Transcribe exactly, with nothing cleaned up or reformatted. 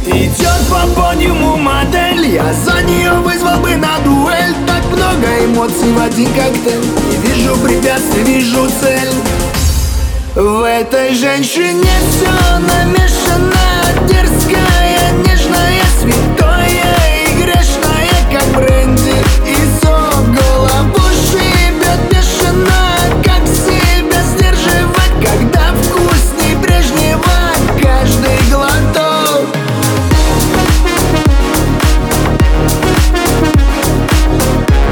Идет по подиуму модель, я за нее вызвал бы на дуэль. Так много эмоций в один коктейль, не вижу препятствий, вижу цель. В этой женщине все намешано, дерзкая,